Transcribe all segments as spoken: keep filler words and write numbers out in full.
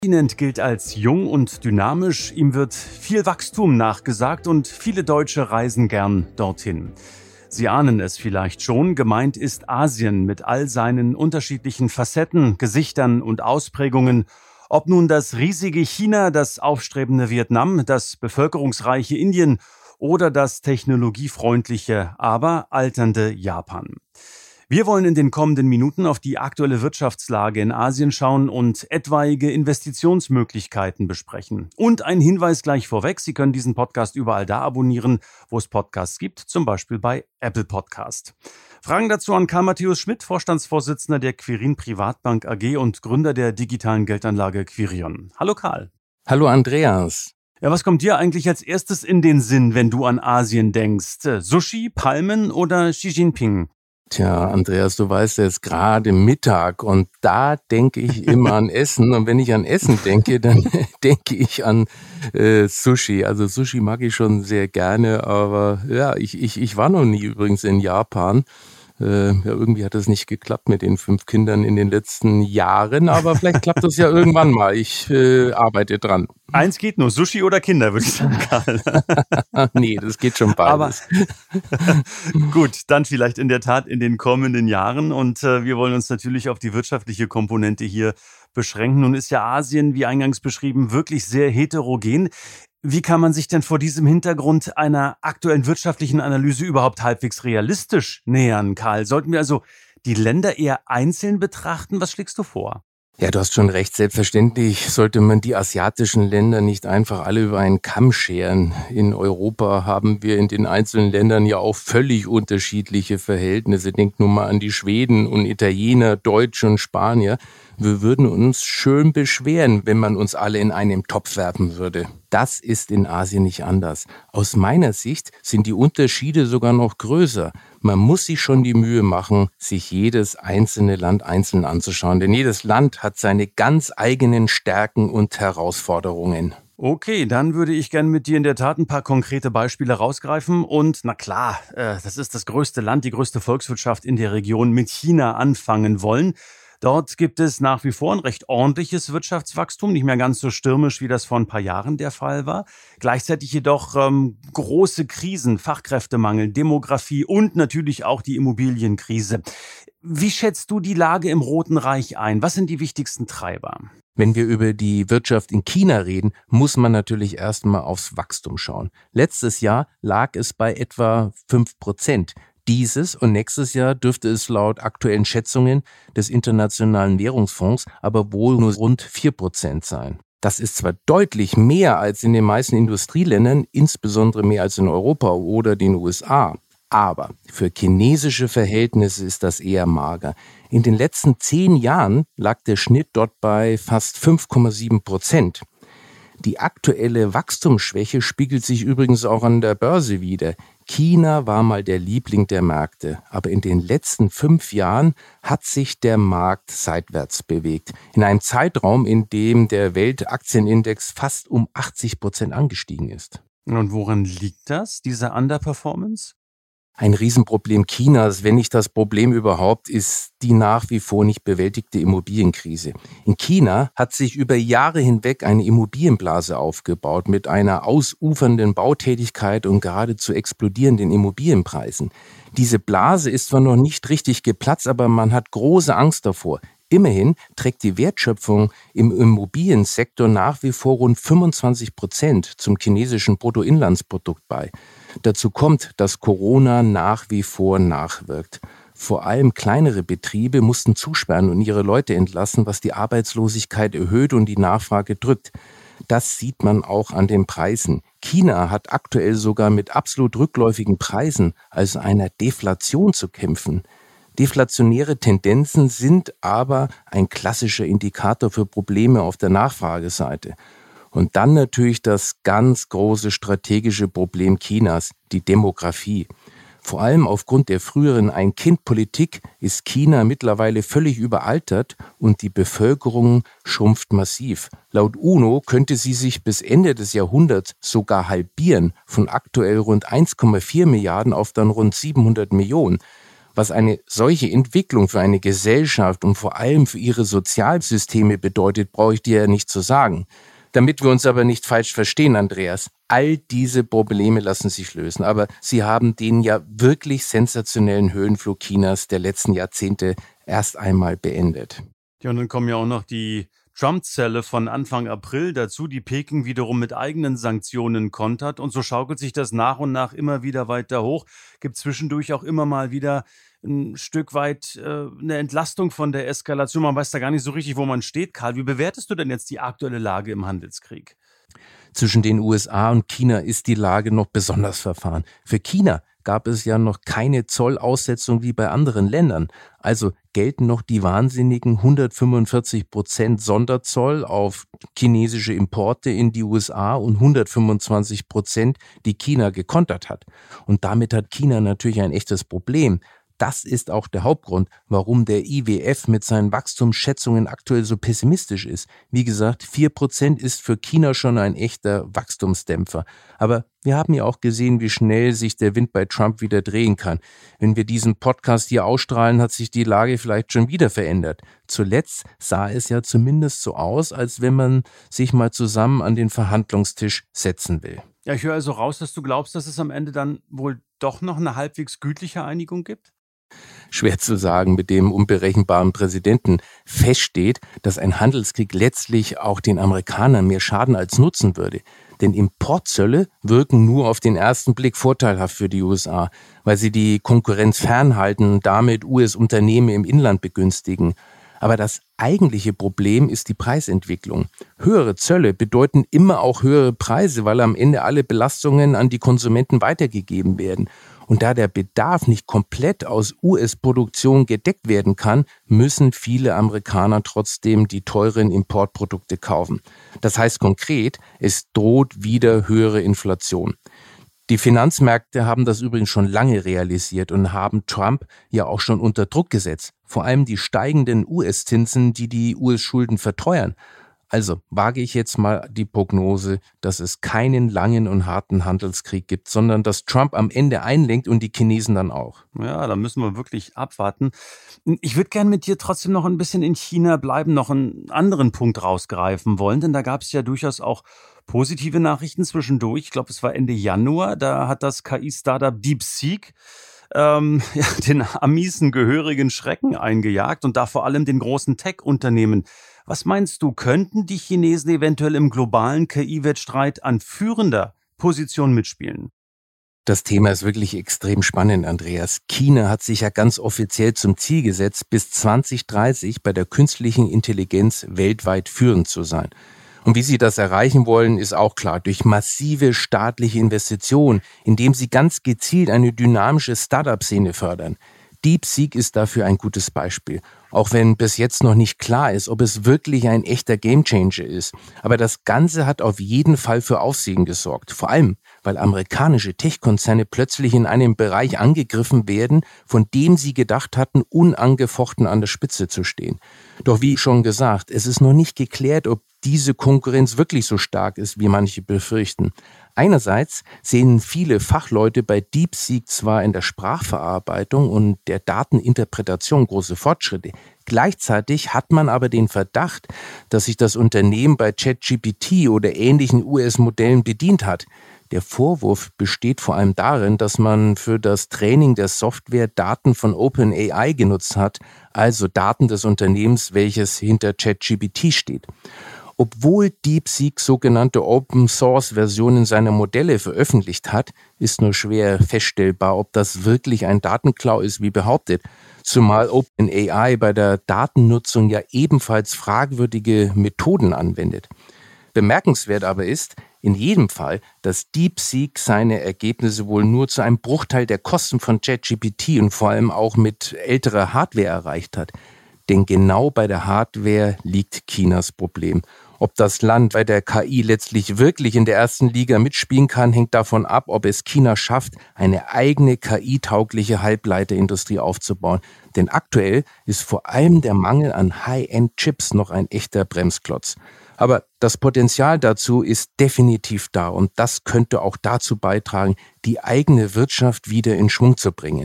Der Kontinent gilt als jung und dynamisch, ihm wird viel Wachstum nachgesagt und viele Deutsche reisen gern dorthin. Sie ahnen es vielleicht schon, gemeint ist Asien mit all seinen unterschiedlichen Facetten, Gesichtern und Ausprägungen. Ob nun das riesige China, das aufstrebende Vietnam, das bevölkerungsreiche Indien oder das technologiefreundliche, aber alternde Japan. Wir wollen in den kommenden Minuten auf die aktuelle Wirtschaftslage in Asien schauen und etwaige Investitionsmöglichkeiten besprechen. Und ein Hinweis gleich vorweg, Sie können diesen Podcast überall da abonnieren, wo es Podcasts gibt, zum Beispiel bei Apple Podcast. Fragen dazu an Karl Matthäus Schmidt, Vorstandsvorsitzender der Quirin Privatbank A G und Gründer der digitalen Geldanlage Quirion. Hallo Karl. Hallo Andreas. Ja, was kommt dir eigentlich als erstes in den Sinn, wenn du an Asien denkst? Sushi, Palmen oder Xi Jinping? Tja, Andreas, du weißt, es ist gerade Mittag und da denke ich immer an Essen. Und wenn ich an Essen denke, dann denke ich an äh, Sushi. Also Sushi mag ich schon sehr gerne, aber ja, ich, ich, ich war noch nie übrigens in Japan. Äh, ja, irgendwie hat das nicht geklappt mit den fünf Kindern in den letzten Jahren, aber vielleicht klappt das ja irgendwann mal. Ich äh, arbeite dran. Eins geht nur, Sushi oder Kinder, würde ich sagen, Karl. Nee, das geht schon beides. Aber gut, dann vielleicht in der Tat in den kommenden Jahren. Und äh, wir wollen uns natürlich auf die wirtschaftliche Komponente hier beschränken. Nun ist ja Asien, wie eingangs beschrieben, wirklich sehr heterogen. Wie kann man sich denn vor diesem Hintergrund einer aktuellen wirtschaftlichen Analyse überhaupt halbwegs realistisch nähern, Karl? Sollten wir also die Länder eher einzeln betrachten? Was schlägst du vor? Ja, du hast schon recht. Selbstverständlich sollte man die asiatischen Länder nicht einfach alle über einen Kamm scheren. In Europa haben wir in den einzelnen Ländern ja auch völlig unterschiedliche Verhältnisse. Denk nur mal an die Schweden und Italiener, Deutsche und Spanier. Wir würden uns schön beschweren, wenn man uns alle in einen Topf werfen würde. Das ist in Asien nicht anders. Aus meiner Sicht sind die Unterschiede sogar noch größer. Man muss sich schon die Mühe machen, sich jedes einzelne Land einzeln anzuschauen. Denn jedes Land hat seine ganz eigenen Stärken und Herausforderungen. Okay, dann würde ich gerne mit dir in der Tat ein paar konkrete Beispiele rausgreifen. Und na klar, äh, das ist das größte Land, die größte Volkswirtschaft in der Region, mit China anfangen wollen. Dort gibt es nach wie vor ein recht ordentliches Wirtschaftswachstum, nicht mehr ganz so stürmisch, wie das vor ein paar Jahren der Fall war. Gleichzeitig jedoch ähm, große Krisen, Fachkräftemangel, Demografie und natürlich auch die Immobilienkrise. Wie schätzt du die Lage im Roten Reich ein? Was sind die wichtigsten Treiber? Wenn wir über die Wirtschaft in China reden, muss man natürlich erstmal aufs Wachstum schauen. Letztes Jahr lag es bei etwa fünf Prozent. Dieses und nächstes Jahr dürfte es laut aktuellen Schätzungen des Internationalen Währungsfonds aber wohl nur rund vier Prozent sein. Das ist zwar deutlich mehr als in den meisten Industrieländern, insbesondere mehr als in Europa oder den U S A, aber für chinesische Verhältnisse ist das eher mager. In den letzten zehn Jahren lag der Schnitt dort bei fast fünf Komma sieben Prozent. Die aktuelle Wachstumsschwäche spiegelt sich übrigens auch an der Börse wider. China war mal der Liebling der Märkte, aber in den letzten fünf Jahren hat sich der Markt seitwärts bewegt. In einem Zeitraum, in dem der Weltaktienindex fast um achtzig Prozent angestiegen ist. Und woran liegt das, diese Underperformance? Ein Riesenproblem Chinas, wenn nicht das Problem überhaupt, ist die nach wie vor nicht bewältigte Immobilienkrise. In China hat sich über Jahre hinweg eine Immobilienblase aufgebaut mit einer ausufernden Bautätigkeit und geradezu explodierenden Immobilienpreisen. Diese Blase ist zwar noch nicht richtig geplatzt, aber man hat große Angst davor. Immerhin trägt die Wertschöpfung im Immobiliensektor nach wie vor rund fünfundzwanzig Prozent zum chinesischen Bruttoinlandsprodukt bei. Dazu kommt, dass Corona nach wie vor nachwirkt. Vor allem kleinere Betriebe mussten zusperren und ihre Leute entlassen, was die Arbeitslosigkeit erhöht und die Nachfrage drückt. Das sieht man auch an den Preisen. China hat aktuell sogar mit absolut rückläufigen Preisen, also einer Deflation, zu kämpfen. Deflationäre Tendenzen sind aber ein klassischer Indikator für Probleme auf der Nachfrageseite. Und dann natürlich das ganz große strategische Problem Chinas, die Demografie. Vor allem aufgrund der früheren Ein-Kind-Politik ist China mittlerweile völlig überaltert und die Bevölkerung schrumpft massiv. Laut UNO könnte sie sich bis Ende des Jahrhunderts sogar halbieren, von aktuell rund eins Komma vier Milliarden auf dann rund siebenhundert Millionen. Was eine solche Entwicklung für eine Gesellschaft und vor allem für ihre Sozialsysteme bedeutet, brauche ich dir ja nicht zu sagen. Damit wir uns aber nicht falsch verstehen, Andreas, all diese Probleme lassen sich lösen, aber sie haben den ja wirklich sensationellen Höhenflug Chinas der letzten Jahrzehnte erst einmal beendet. Ja, und dann kommen ja auch noch die Trump-Zelle von Anfang April dazu, die Peking wiederum mit eigenen Sanktionen kontert. Und so schaukelt sich das nach und nach immer wieder weiter hoch. Gibt zwischendurch auch immer mal wieder ein Stück weit äh, eine Entlastung von der Eskalation. Man weiß da gar nicht so richtig, wo man steht. Karl, wie bewertest du denn jetzt die aktuelle Lage im Handelskrieg? Zwischen den U S A und China ist die Lage noch besonders verfahren. Für China gab es ja noch keine Zollaussetzung wie bei anderen Ländern. Also gelten noch die wahnsinnigen hundertfünfundvierzig Prozent Sonderzoll auf chinesische Importe in die U S A und hundertfünfundzwanzig Prozent, die China gekontert hat. Und damit hat China natürlich ein echtes Problem. Das ist auch der Hauptgrund, warum der I W F mit seinen Wachstumsschätzungen aktuell so pessimistisch ist. Wie gesagt, vier Prozent ist für China schon ein echter Wachstumsdämpfer. Aber wir haben ja auch gesehen, wie schnell sich der Wind bei Trump wieder drehen kann. Wenn wir diesen Podcast hier ausstrahlen, hat sich die Lage vielleicht schon wieder verändert. Zuletzt sah es ja zumindest so aus, als wenn man sich mal zusammen an den Verhandlungstisch setzen will. Ja, ich höre also raus, dass du glaubst, dass es am Ende dann wohl doch noch eine halbwegs gütliche Einigung gibt? Schwer zu sagen mit dem unberechenbaren Präsidenten. Fest steht, dass ein Handelskrieg letztlich auch den Amerikanern mehr Schaden als nutzen würde. Denn Importzölle wirken nur auf den ersten Blick vorteilhaft für die U S A, weil sie die Konkurrenz fernhalten und damit U S-Unternehmen im Inland begünstigen. Aber das eigentliche Problem ist die Preisentwicklung. Höhere Zölle bedeuten immer auch höhere Preise, weil am Ende alle Belastungen an die Konsumenten weitergegeben werden. Und da der Bedarf nicht komplett aus U S-Produktion gedeckt werden kann, müssen viele Amerikaner trotzdem die teuren Importprodukte kaufen. Das heißt konkret, es droht wieder höhere Inflation. Die Finanzmärkte haben das übrigens schon lange realisiert und haben Trump ja auch schon unter Druck gesetzt. Vor allem die steigenden U S-Zinsen, die die U S-Schulden verteuern. Also wage ich jetzt mal die Prognose, dass es keinen langen und harten Handelskrieg gibt, sondern dass Trump am Ende einlenkt und die Chinesen dann auch. Ja, da müssen wir wirklich abwarten. Ich würde gerne mit dir trotzdem noch ein bisschen in China bleiben, noch einen anderen Punkt rausgreifen wollen, denn da gab es ja durchaus auch positive Nachrichten zwischendurch. Ich glaube, es war Ende Januar, da hat das K I-Startup DeepSeek ähm, ja, den Amis einen gehörigen Schrecken eingejagt und da vor allem den großen Tech-Unternehmen. Was meinst du, könnten die Chinesen eventuell im globalen K I-Wettstreit an führender Position mitspielen? Das Thema ist wirklich extrem spannend, Andreas. China hat sich ja ganz offiziell zum Ziel gesetzt, bis zwanzig dreißig bei der künstlichen Intelligenz weltweit führend zu sein. Und wie sie das erreichen wollen, ist auch klar, durch massive staatliche Investitionen, indem sie ganz gezielt eine dynamische Start-up-Szene fördern. DeepSeek ist dafür ein gutes Beispiel, auch wenn bis jetzt noch nicht klar ist, ob es wirklich ein echter Gamechanger ist. Aber das Ganze hat auf jeden Fall für Aufsehen gesorgt, vor allem, weil amerikanische Tech-Konzerne plötzlich in einem Bereich angegriffen werden, von dem sie gedacht hatten, unangefochten an der Spitze zu stehen. Doch wie schon gesagt, es ist noch nicht geklärt, ob diese Konkurrenz wirklich so stark ist, wie manche befürchten. Einerseits sehen viele Fachleute bei DeepSeek zwar in der Sprachverarbeitung und der Dateninterpretation große Fortschritte. Gleichzeitig hat man aber den Verdacht, dass sich das Unternehmen bei ChatGPT oder ähnlichen U S-Modellen bedient hat. Der Vorwurf besteht vor allem darin, dass man für das Training der Software Daten von OpenAI genutzt hat, also Daten des Unternehmens, welches hinter ChatGPT steht. Obwohl DeepSeek sogenannte Open-Source-Versionen seiner Modelle veröffentlicht hat, ist nur schwer feststellbar, ob das wirklich ein Datenklau ist, wie behauptet. Zumal OpenAI bei der Datennutzung ja ebenfalls fragwürdige Methoden anwendet. Bemerkenswert aber ist, in jedem Fall, dass DeepSeek seine Ergebnisse wohl nur zu einem Bruchteil der Kosten von ChatGPT und vor allem auch mit älterer Hardware erreicht hat. Denn genau bei der Hardware liegt Chinas Problem. Ob das Land bei der K I letztlich wirklich in der ersten Liga mitspielen kann, hängt davon ab, ob es China schafft, eine eigene K I-taugliche Halbleiterindustrie aufzubauen. Denn aktuell ist vor allem der Mangel an High-End-Chips noch ein echter Bremsklotz. Aber das Potenzial dazu ist definitiv da und das könnte auch dazu beitragen, die eigene Wirtschaft wieder in Schwung zu bringen.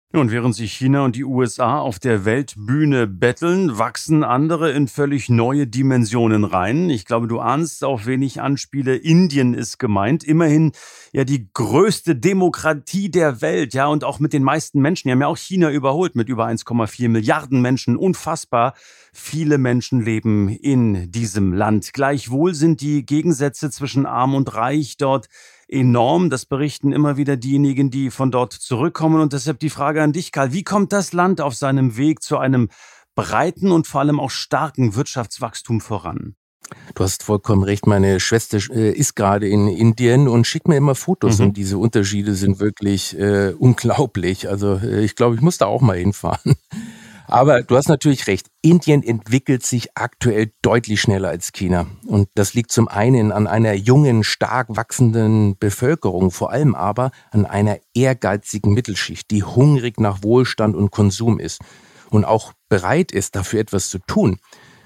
Und während sich China und die U S A auf der Weltbühne betteln, wachsen andere in völlig neue Dimensionen rein. Ich glaube, du ahnst, auf wen ich anspiele. Indien ist gemeint. Immerhin ja die größte Demokratie der Welt, ja, und auch mit den meisten Menschen. Die haben ja auch China überholt mit über eins Komma vier Milliarden Menschen. Unfassbar. Viele Menschen leben in diesem Land. Gleichwohl sind die Gegensätze zwischen Arm und Reich dort enorm. Das berichten immer wieder diejenigen, die von dort zurückkommen. Und deshalb die Frage an dich, Karl. Wie kommt das Land auf seinem Weg zu einem breiten und vor allem auch starken Wirtschaftswachstum voran? Du hast vollkommen recht. Meine Schwester äh, ist gerade in Indien und schickt mir immer Fotos. Mhm. Und diese Unterschiede sind wirklich äh, unglaublich. Also äh, ich glaube, ich muss da auch mal hinfahren. Aber du hast natürlich recht, Indien entwickelt sich aktuell deutlich schneller als China. Und das liegt zum einen an einer jungen, stark wachsenden Bevölkerung, vor allem aber an einer ehrgeizigen Mittelschicht, die hungrig nach Wohlstand und Konsum ist und auch bereit ist, dafür etwas zu tun.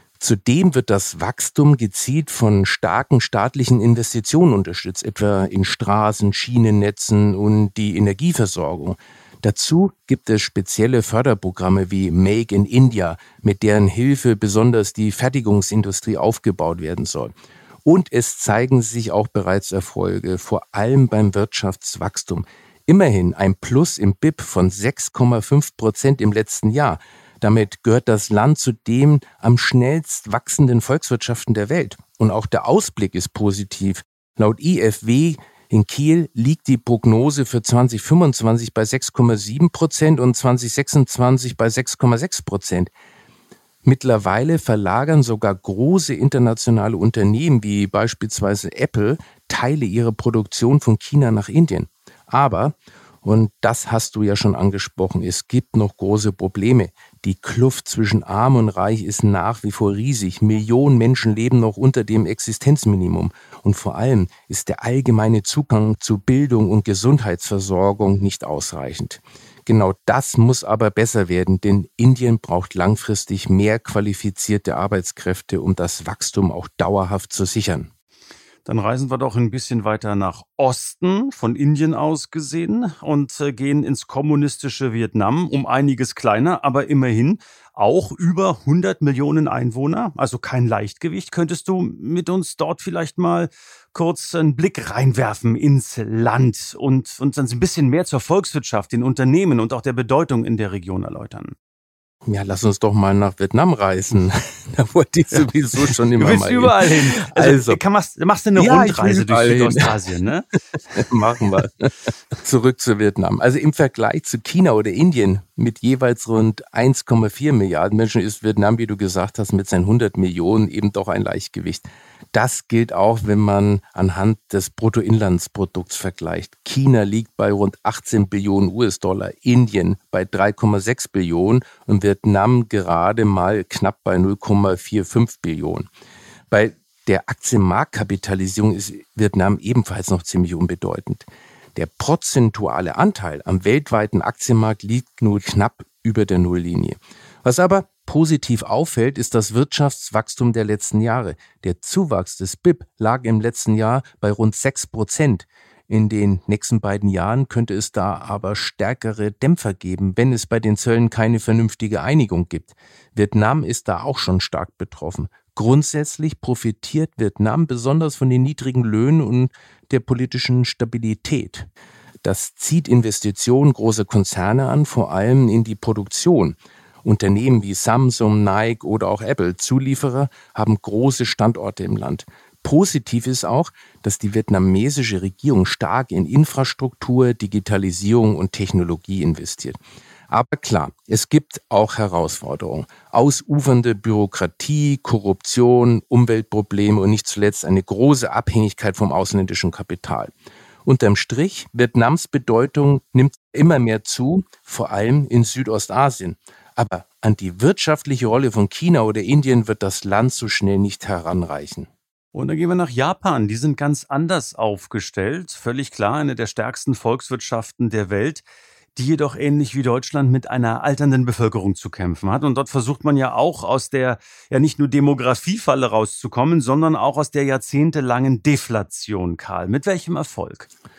Zudem wird das Wachstum gezielt von starken staatlichen Investitionen unterstützt, etwa in Straßen, Schienennetzen und die Energieversorgung. Dazu gibt es spezielle Förderprogramme wie Make in India, mit deren Hilfe besonders die Fertigungsindustrie aufgebaut werden soll. Und es zeigen sich auch bereits Erfolge, vor allem beim Wirtschaftswachstum. Immerhin ein Plus im B I P von sechs Komma fünf Prozent im letzten Jahr. Damit gehört das Land zu den am schnellst wachsenden Volkswirtschaften der Welt. Und auch der Ausblick ist positiv. Laut I F W in Kiel liegt die Prognose für zwanzig fünfundzwanzig bei sechs Komma sieben Prozent und zwanzig sechsundzwanzig bei sechs Komma sechs Prozent. Mittlerweile verlagern sogar große internationale Unternehmen wie beispielsweise Apple Teile ihrer Produktion von China nach Indien. Aber, und das hast du ja schon angesprochen, es gibt noch große Probleme. Die Kluft zwischen Arm und Reich ist nach wie vor riesig. Millionen Menschen leben noch unter dem Existenzminimum. Und vor allem ist der allgemeine Zugang zu Bildung und Gesundheitsversorgung nicht ausreichend. Genau das muss aber besser werden, denn Indien braucht langfristig mehr qualifizierte Arbeitskräfte, um das Wachstum auch dauerhaft zu sichern. Dann reisen wir doch ein bisschen weiter nach Osten, von Indien aus gesehen, und äh, gehen ins kommunistische Vietnam, um einiges kleiner, aber immerhin auch über hundert Millionen Einwohner, also kein Leichtgewicht. Könntest du mit uns dort vielleicht mal kurz einen Blick reinwerfen ins Land und uns ein bisschen mehr zur Volkswirtschaft, den Unternehmen und auch der Bedeutung in der Region erläutern? Ja, lass uns doch mal nach Vietnam reisen. Da wollte ich sowieso schon immer mal hin. Du willst überall hin. hin. Also, also kann, machst, machst du eine ja, Rundreise durch Südostasien, ne? Machen wir. Zurück zu Vietnam. Also im Vergleich zu China oder Indien mit jeweils rund eins Komma vier Milliarden Menschen ist Vietnam, wie du gesagt hast, mit seinen hundert Millionen eben doch ein Leichtgewicht. Das gilt auch, wenn man anhand des Bruttoinlandsprodukts vergleicht. China liegt bei rund achtzehn Billionen U S-Dollar, Indien bei drei Komma sechs Billionen und Vietnam gerade mal knapp bei null Komma fünfundvierzig Billionen. Bei der Aktienmarktkapitalisierung ist Vietnam ebenfalls noch ziemlich unbedeutend. Der prozentuale Anteil am weltweiten Aktienmarkt liegt nur knapp über der Nulllinie. Was aber positiv auffällt, ist das Wirtschaftswachstum der letzten Jahre. Der Zuwachs des B I P lag im letzten Jahr bei rund sechs Prozent. In den nächsten beiden Jahren könnte es da aber stärkere Dämpfer geben, wenn es bei den Zöllen keine vernünftige Einigung gibt. Vietnam ist da auch schon stark betroffen. Grundsätzlich profitiert Vietnam besonders von den niedrigen Löhnen und der politischen Stabilität. Das zieht Investitionen großer Konzerne an, vor allem in die Produktion. Unternehmen wie Samsung, Nike oder auch Apple, Zulieferer, haben große Standorte im Land. Positiv ist auch, dass die vietnamesische Regierung stark in Infrastruktur, Digitalisierung und Technologie investiert. Aber klar, es gibt auch Herausforderungen. Ausufernde Bürokratie, Korruption, Umweltprobleme und nicht zuletzt eine große Abhängigkeit vom ausländischen Kapital. Unterm Strich, Vietnams Bedeutung nimmt immer mehr zu, vor allem in Südostasien. Aber an die wirtschaftliche Rolle von China oder Indien wird das Land so schnell nicht heranreichen. Und dann gehen wir nach Japan. Die sind ganz anders aufgestellt. Völlig klar, eine der stärksten Volkswirtschaften der Welt, die jedoch ähnlich wie Deutschland mit einer alternden Bevölkerung zu kämpfen hat. Und dort versucht man ja auch aus der, ja nicht nur Demografiefalle rauszukommen, sondern auch aus der jahrzehntelangen Deflation, Karl. Mit welchem Erfolg?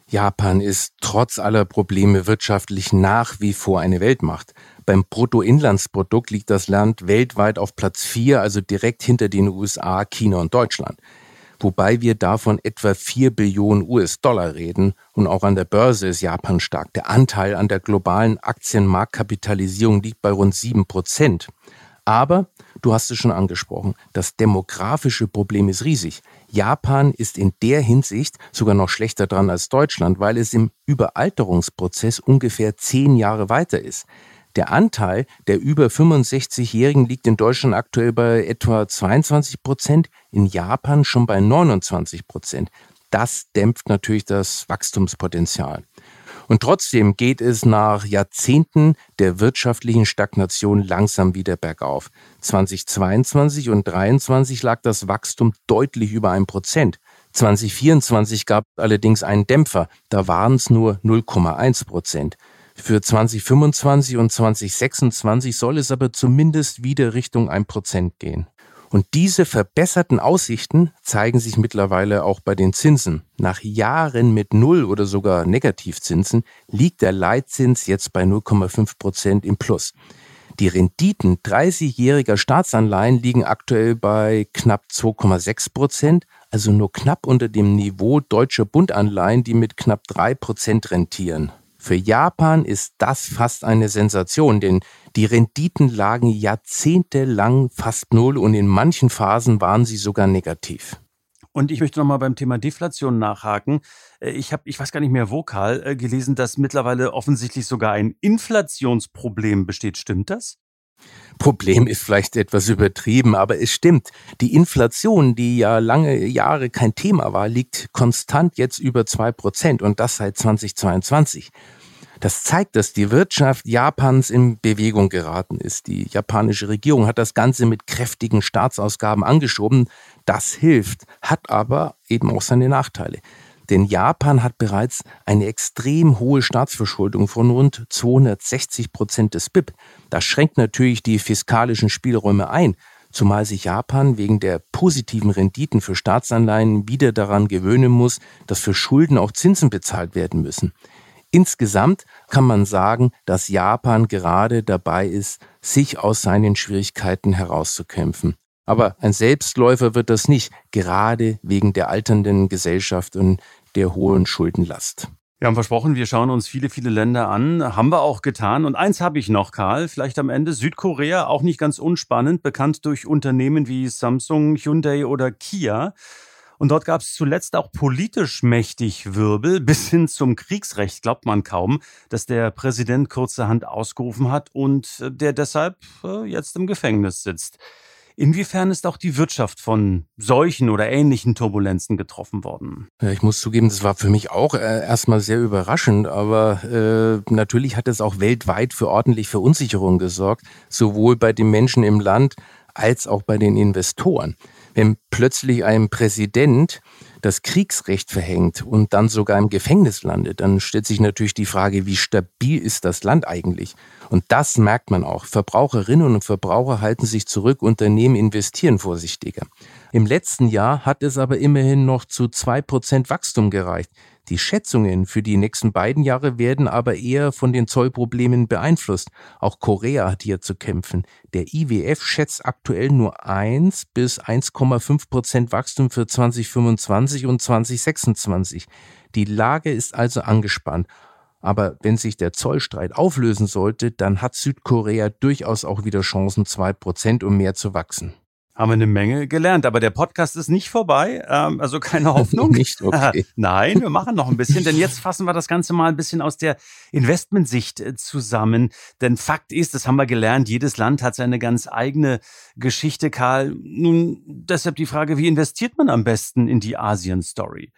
Japan ist trotz aller Probleme wirtschaftlich nach wie vor eine Weltmacht. Beim Bruttoinlandsprodukt liegt das Land weltweit auf Platz vier, also direkt hinter den U S A, China und Deutschland. Wobei wir davon etwa vier Billionen U S-Dollar reden und auch an der Börse ist Japan stark. Der Anteil an der globalen Aktienmarktkapitalisierung liegt bei rund sieben Prozent. Aber, du hast es schon angesprochen, das demografische Problem ist riesig. Japan ist in der Hinsicht sogar noch schlechter dran als Deutschland, weil es im Überalterungsprozess ungefähr zehn Jahre weiter ist. Der Anteil der über fünfundsechzigjährigen liegt in Deutschland aktuell bei etwa zweiundzwanzig Prozent, in Japan schon bei neunundzwanzig Prozent. Das dämpft natürlich das Wachstumspotenzial. Und trotzdem geht es nach Jahrzehnten der wirtschaftlichen Stagnation langsam wieder bergauf. zweitausendzweiundzwanzig und zweitausenddreiundzwanzig lag das Wachstum deutlich über ein Prozent. zweitausendvierundzwanzig gab es allerdings einen Dämpfer, da waren es nur null Komma eins Prozent. Für zweitausendfünfundzwanzig und zweitausendsechsundzwanzig soll es aber zumindest wieder Richtung ein Prozent gehen. Und diese verbesserten Aussichten zeigen sich mittlerweile auch bei den Zinsen. Nach Jahren mit Null oder sogar Negativzinsen liegt der Leitzins jetzt bei null Komma fünf Prozent im Plus. Die Renditen dreißigjähriger Staatsanleihen liegen aktuell bei knapp zwei Komma sechs Prozent, also nur knapp unter dem Niveau deutscher Bundanleihen, die mit knapp drei Prozent rentieren. Für Japan ist das fast eine Sensation, denn die Renditen lagen jahrzehntelang fast null und in manchen Phasen waren sie sogar negativ. Und ich möchte nochmal beim Thema Deflation nachhaken. Ich habe, ich weiß gar nicht mehr vokal, gelesen, dass mittlerweile offensichtlich sogar ein Inflationsproblem besteht. Stimmt das? Problem ist vielleicht etwas übertrieben, aber es stimmt. Die Inflation, die ja lange Jahre kein Thema war, liegt konstant jetzt über zwei Prozent und das seit zweitausendzweiundzwanzig. Das zeigt, dass die Wirtschaft Japans in Bewegung geraten ist. Die japanische Regierung hat das Ganze mit kräftigen Staatsausgaben angeschoben. Das hilft, hat aber eben auch seine Nachteile. Denn Japan hat bereits eine extrem hohe Staatsverschuldung von rund zweihundertsechzig Prozent des B I P. Das schränkt natürlich die fiskalischen Spielräume ein, zumal sich Japan wegen der positiven Renditen für Staatsanleihen wieder daran gewöhnen muss, dass für Schulden auch Zinsen bezahlt werden müssen. Insgesamt kann man sagen, dass Japan gerade dabei ist, sich aus seinen Schwierigkeiten herauszukämpfen. Aber ein Selbstläufer wird das nicht, gerade wegen der alternden Gesellschaft und der hohen Schuldenlast. Wir haben versprochen, wir schauen uns viele, viele Länder an. Haben wir auch getan. Und eins habe ich noch, Karl, vielleicht am Ende. Südkorea, auch nicht ganz unspannend, bekannt durch Unternehmen wie Samsung, Hyundai oder Kia. Und dort gab es zuletzt auch politisch mächtig Wirbel, bis hin zum Kriegsrecht, glaubt man kaum, dass der Präsident kurzerhand ausgerufen hat und der deshalb jetzt im Gefängnis sitzt. Inwiefern ist auch die Wirtschaft von solchen oder ähnlichen Turbulenzen getroffen worden? Ja, ich muss zugeben, das war für mich auch äh, erstmal sehr überraschend, aber äh, natürlich hat es auch weltweit für ordentlich Verunsicherung gesorgt, sowohl bei den Menschen im Land als auch bei den Investoren. Wenn plötzlich ein Präsident das Kriegsrecht verhängt und dann sogar im Gefängnis landet, dann stellt sich natürlich die Frage, wie stabil ist das Land eigentlich? Und das merkt man auch. Verbraucherinnen und Verbraucher halten sich zurück, Unternehmen investieren vorsichtiger. Im letzten Jahr hat es aber immerhin noch zu zwei Prozent Wachstum gereicht. Die Schätzungen für die nächsten beiden Jahre werden aber eher von den Zollproblemen beeinflusst. Auch Korea hat hier zu kämpfen. Der I W F schätzt aktuell nur eins bis eins Komma fünf Prozent Wachstum für zweitausendfünfundzwanzig und zweitausendsechsundzwanzig. Die Lage ist also angespannt. Aber wenn sich der Zollstreit auflösen sollte, dann hat Südkorea durchaus auch wieder Chancen, zwei Prozent und mehr zu wachsen. Haben wir eine Menge gelernt, aber der Podcast ist nicht vorbei, ähm, also keine Hoffnung. Nicht, okay. Nein, wir machen noch ein bisschen, denn jetzt fassen wir das Ganze mal ein bisschen aus der Investmentsicht zusammen. Denn Fakt ist, das haben wir gelernt, jedes Land hat seine ganz eigene Geschichte, Karl. Nun, deshalb die Frage, wie investiert man am besten in die Asien-Story?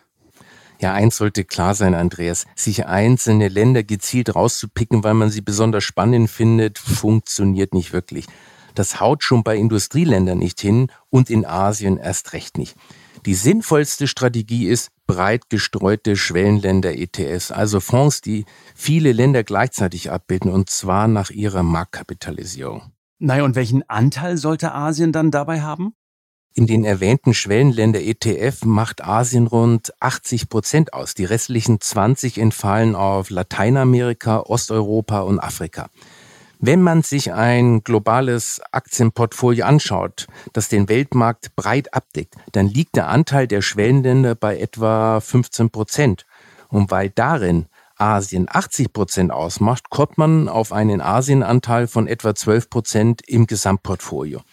Ja, eins sollte klar sein, Andreas. Sich einzelne Länder gezielt rauszupicken, weil man sie besonders spannend findet, funktioniert nicht wirklich. Das haut schon bei Industrieländern nicht hin und in Asien erst recht nicht. Die sinnvollste Strategie ist breit gestreute Schwellenländer-E T Fs, also Fonds, die viele Länder gleichzeitig abbilden und zwar nach ihrer Marktkapitalisierung. Naja, und welchen Anteil sollte Asien dann dabei haben? In den erwähnten Schwellenländer-E T F macht Asien rund achtzig Prozent aus. Die restlichen zwanzig entfallen auf Lateinamerika, Osteuropa und Afrika. Wenn man sich ein globales Aktienportfolio anschaut, das den Weltmarkt breit abdeckt, dann liegt der Anteil der Schwellenländer bei etwa fünfzehn Prozent. Und weil darin Asien achtzig Prozent ausmacht, kommt man auf einen Asienanteil von etwa zwölf Prozent im Gesamtportfolio.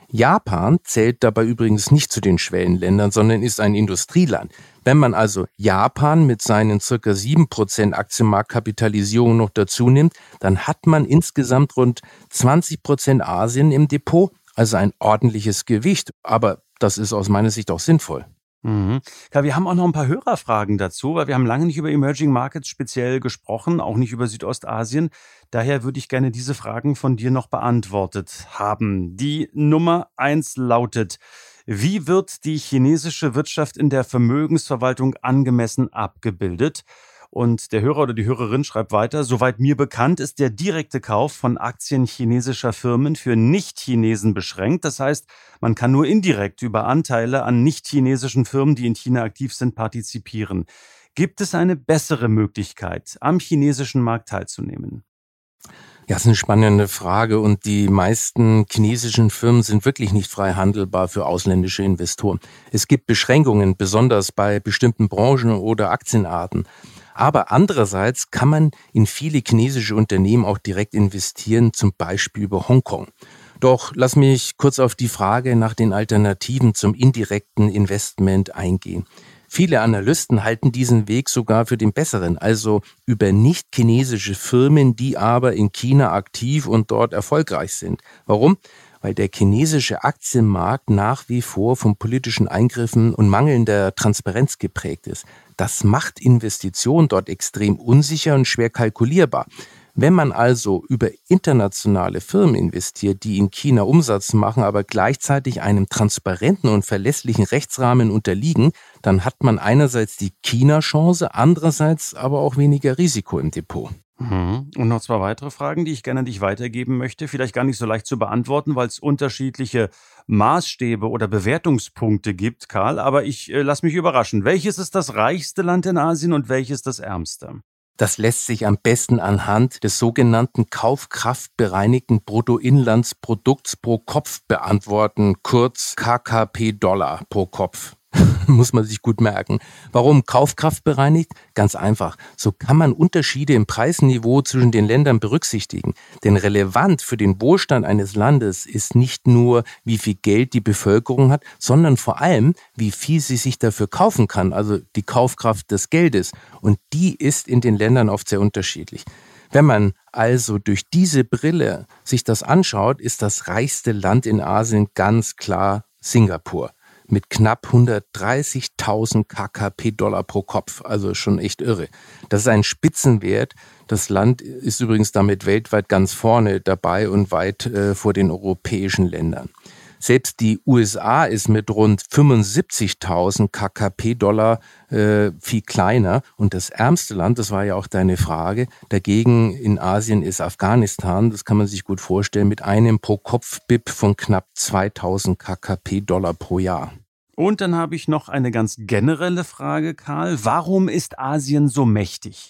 Japan zählt dabei übrigens nicht zu den Schwellenländern, sondern ist ein Industrieland. Wenn man also Japan mit seinen ca. sieben Prozent Aktienmarktkapitalisierung noch dazu nimmt, dann hat man insgesamt rund zwanzig Prozent Asien im Depot, also ein ordentliches Gewicht. Aber das ist aus meiner Sicht auch sinnvoll. Mhm. Klar, wir haben auch noch ein paar Hörerfragen dazu, weil wir haben lange nicht über Emerging Markets speziell gesprochen, auch nicht über Südostasien. Daher würde ich gerne diese Fragen von dir noch beantwortet haben. Die Nummer eins lautet: Wie wird die chinesische Wirtschaft in der Vermögensverwaltung angemessen abgebildet? Und der Hörer oder die Hörerin schreibt weiter: Soweit mir bekannt, ist der direkte Kauf von Aktien chinesischer Firmen für Nicht-Chinesen beschränkt. Das heißt, man kann nur indirekt über Anteile an nicht-chinesischen Firmen, die in China aktiv sind, partizipieren. Gibt es eine bessere Möglichkeit, am chinesischen Markt teilzunehmen? Ja, das ist eine spannende Frage und die meisten chinesischen Firmen sind wirklich nicht frei handelbar für ausländische Investoren. Es gibt Beschränkungen, besonders bei bestimmten Branchen oder Aktienarten. Aber andererseits kann man in viele chinesische Unternehmen auch direkt investieren, zum Beispiel über Hongkong. Doch lass mich kurz auf die Frage nach den Alternativen zum indirekten Investment eingehen. Viele Analysten halten diesen Weg sogar für den besseren, also über nicht-chinesische Firmen, die aber in China aktiv und dort erfolgreich sind. Warum? Weil der chinesische Aktienmarkt nach wie vor von politischen Eingriffen und mangelnder Transparenz geprägt ist. Das macht Investitionen dort extrem unsicher und schwer kalkulierbar. Wenn man also über internationale Firmen investiert, die in China Umsatz machen, aber gleichzeitig einem transparenten und verlässlichen Rechtsrahmen unterliegen, dann hat man einerseits die China-Chance, andererseits aber auch weniger Risiko im Depot. Mhm. Und noch zwei weitere Fragen, die ich gerne an dich weitergeben möchte. Vielleicht gar nicht so leicht zu beantworten, weil es unterschiedliche Maßstäbe oder Bewertungspunkte gibt, Karl. Aber ich äh, lass mich überraschen. Welches ist das reichste Land in Asien und welches das ärmste? Das lässt sich am besten anhand des sogenannten kaufkraftbereinigten Bruttoinlandsprodukts pro Kopf beantworten, kurz K K P-Dollar pro Kopf. Muss man sich gut merken. Warum kaufkraftbereinigt? Ganz einfach. So kann man Unterschiede im Preisniveau zwischen den Ländern berücksichtigen. Denn relevant für den Wohlstand eines Landes ist nicht nur, wie viel Geld die Bevölkerung hat, sondern vor allem, wie viel sie sich dafür kaufen kann, also die Kaufkraft des Geldes. Und die ist in den Ländern oft sehr unterschiedlich. Wenn man also durch diese Brille sich das anschaut, ist das reichste Land in Asien ganz klar Singapur. Mit knapp hundertdreißigtausend K K P-Dollar pro Kopf, also schon echt irre. Das ist ein Spitzenwert. Das Land ist übrigens damit weltweit ganz vorne dabei und weit äh, vor den europäischen Ländern. Selbst die U S A ist mit rund fünfundsiebzigtausend K K P-Dollar äh, viel kleiner. Und das ärmste Land, das war ja auch deine Frage, dagegen in Asien ist Afghanistan. Das kann man sich gut vorstellen, mit einem Pro-Kopf-B I P von knapp zweitausend K K P-Dollar pro Jahr. Und dann habe ich noch eine ganz generelle Frage, Karl. Warum ist Asien so mächtig?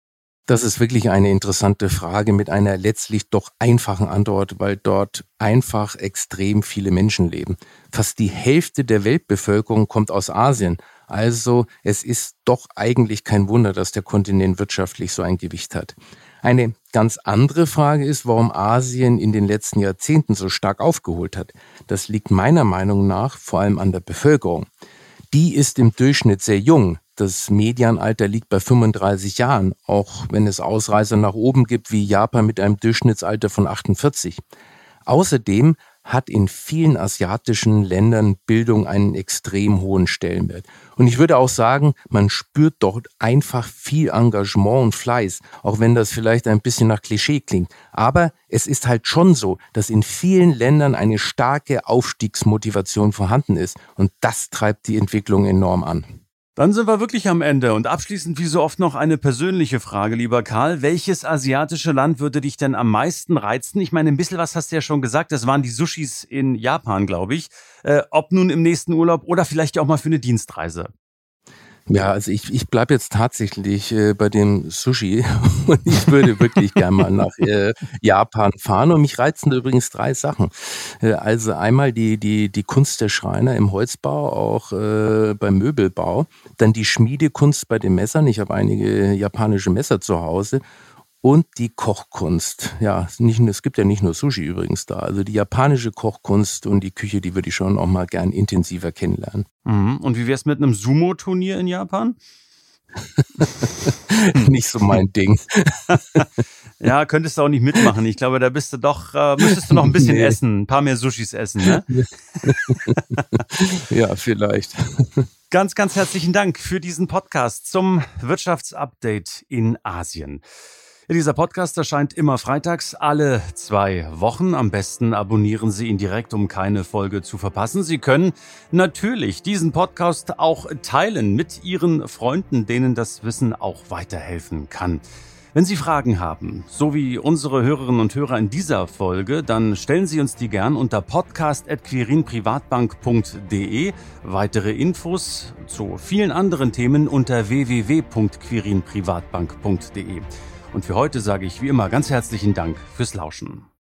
Das ist wirklich eine interessante Frage mit einer letztlich doch einfachen Antwort, weil dort einfach extrem viele Menschen leben. Fast die Hälfte der Weltbevölkerung kommt aus Asien. Also es ist doch eigentlich kein Wunder, dass der Kontinent wirtschaftlich so ein Gewicht hat. Eine ganz andere Frage ist, warum Asien in den letzten Jahrzehnten so stark aufgeholt hat. Das liegt meiner Meinung nach vor allem an der Bevölkerung. Die ist im Durchschnitt sehr jung. Das Medianalter liegt bei fünfunddreißig Jahren, auch wenn es Ausreißer nach oben gibt, wie Japan mit einem Durchschnittsalter von achtundvierzig. Außerdem hat in vielen asiatischen Ländern Bildung einen extrem hohen Stellenwert. Und ich würde auch sagen, man spürt dort einfach viel Engagement und Fleiß, auch wenn das vielleicht ein bisschen nach Klischee klingt. Aber es ist halt schon so, dass in vielen Ländern eine starke Aufstiegsmotivation vorhanden ist. Und das treibt die Entwicklung enorm an. Dann sind wir wirklich am Ende und abschließend wie so oft noch eine persönliche Frage, lieber Karl. Welches asiatische Land würde dich denn am meisten reizen? Ich meine, ein bisschen was hast du ja schon gesagt, das waren die Sushis in Japan, glaube ich. Äh, ob nun im nächsten Urlaub oder vielleicht auch mal für eine Dienstreise. Ja, also ich, ich bleibe jetzt tatsächlich äh, bei dem Sushi und ich würde wirklich gerne mal nach äh, Japan fahren. Und mich reizen da übrigens drei Sachen. Äh, also einmal die, die, die Kunst der Schreiner im Holzbau, auch äh, beim Möbelbau. Dann die Schmiedekunst bei den Messern. Ich habe einige japanische Messer zu Hause. Und die Kochkunst. Ja, nicht, es gibt ja nicht nur Sushi übrigens da. Also die japanische Kochkunst und die Küche, die würde ich schon auch mal gern intensiver kennenlernen. Mhm. Und wie wär's mit einem Sumo-Turnier in Japan? Nicht so mein Ding. Ja, könntest du auch nicht mitmachen. Ich glaube, da bist du doch, äh, müsstest du noch ein bisschen Nee. essen, ein paar mehr Sushis essen, ne? Ja, vielleicht. Ganz, ganz herzlichen Dank für diesen Podcast zum Wirtschaftsupdate in Asien. Dieser Podcast erscheint immer freitags alle zwei Wochen. Am besten abonnieren Sie ihn direkt, um keine Folge zu verpassen. Sie können natürlich diesen Podcast auch teilen mit Ihren Freunden, denen das Wissen auch weiterhelfen kann. Wenn Sie Fragen haben, so wie unsere Hörerinnen und Hörer in dieser Folge, dann stellen Sie uns die gern unter podcast at quirinprivatbank punkt de. Weitere Infos zu vielen anderen Themen unter w w w punkt quirinprivatbank punkt de. Und für heute sage ich wie immer ganz herzlichen Dank fürs Lauschen.